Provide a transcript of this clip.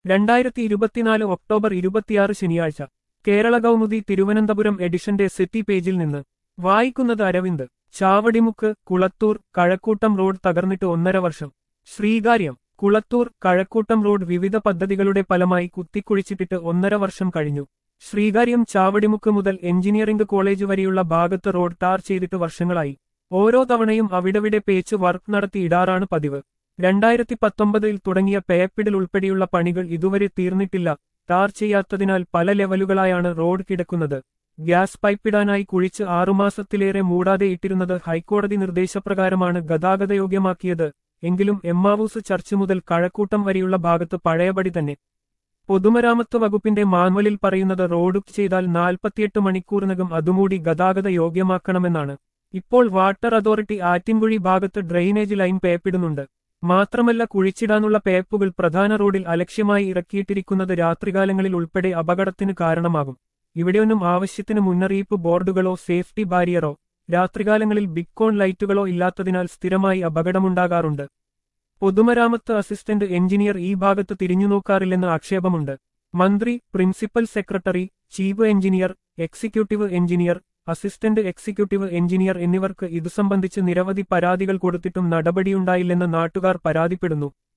2024 October 26 ശനിയാഴ്ച കേരള കൗമുദി തിരുവനന്തപുരം എഡിഷന്റെ city പേജിൽ നിന്ന് വായിക്കുന്നത് അരവിന്ദ്. ചാവടിമുക്ക് കുളത്തൂർ കഴക്കൂട്ടം റോഡ് തകർന്നിട്ട് 1.5 വർഷം. ശ്രീകാര്യം. കുളത്തൂർ കഴക്കൂട്ടം റോഡ് വിവിധ പദ്ധതികളുടെ ഫലമായി കുത്തിക്കുഴിച്ചിട്ടിട്ട് 1.5 വർഷം കഴിഞ്ഞു. ശ്രീകാര്യം ചാവടിമുക്ക് മുതൽ എഞ്ചിനീയറിംഗ് കോളേജ് വരെയുള്ള ഭാഗത്ത് റോഡ് ടാർ ചെയ്തിട്ട് വർഷങ്ങളായി. ഓരോ തവണയും അവിടവിടെ പേച്ച് വർക്ക് നടത്തി ഇടാറാണ് പതിവ്. 2019 തുടങ്ങിയ പേപ്പിടൽ ഉൾപ്പെടെയുള്ള പണികൾ ഇതുവരെ തീർന്നിട്ടില്ല. ടാർ ചെയ്യാത്തതിനാൽ പല ലെവലുകളായാണ് റോഡ് കിടക്കുന്നത്. ഗ്യാസ് പൈപ്പിടാനായി കുഴിച്ച് 6 മാസത്തിലേറെ മൂടാതെ ഇട്ടിരുന്നത് ഹൈക്കോടതി നിർദ്ദേശപ്രകാരമാണ് ഗതാഗതയോഗ്യമാക്കിയത്. എങ്കിലും എമ്മാവൂസ് ചർച്ച് മുതൽ കഴക്കൂട്ടം വരെയുള്ള ഭാഗത്ത് പഴയപടി തന്നെ. പൊതുമരാമത്ത് വകുപ്പിന്റെ മാനുവലിൽ പറയുന്നത് റോഡ് ചെയ്താൽ 48 മണിക്കൂറിനകം അതുമൂടി ഗതാഗത യോഗ്യമാക്കണമെന്നാണ്. ഇപ്പോൾ വാട്ടർ അതോറിറ്റി ആറ്റിൻകുഴി ഭാഗത്ത് ഡ്രെയിനേജ് ലൈൻ പേപ്പിടുന്നുണ്ട്. മാത്രമല്ല കുഴിച്ചിടാനുള്ള പേപ്പുകൾ പ്രധാന റോഡിൽ അലക്ഷ്യമായി ഇറക്കിയിട്ടിരിക്കുന്നത് രാത്രികാലങ്ങളിൽ ഉൾപ്പെടെ അപകടത്തിന് കാരണമാകും. ഇവിടെയൊന്നും ആവശ്യത്തിന് മുന്നറിയിപ്പ് ബോർഡുകളോ സേഫ്റ്റി ബാരിയറോ രാത്രികാലങ്ങളിൽ ബിക്കോൺ ലൈറ്റുകളോ ഇല്ലാത്തതിനാൽ സ്ഥിരമായി അപകടമുണ്ടാകാറുണ്ട്. പൊതുമരാമത്ത് അസിസ്റ്റന്റ് എഞ്ചിനീയർ ഈ ഭാഗത്ത് തിരിഞ്ഞുനോക്കാറില്ലെന്ന് ആക്ഷേപമുണ്ട്. മന്ത്രി, principal secretary, chief engineer, executive engineer, assistant executive engineer എന്നിവർക്ക് ഇതു സംബന്ധിച്ച് നിരവധി പരാതികൾ കൊടുത്തിട്ടും നടപടിയുണ്ടായില്ലെന്ന് നാട്ടുകാർ പരാതിപ്പെടുന്നു.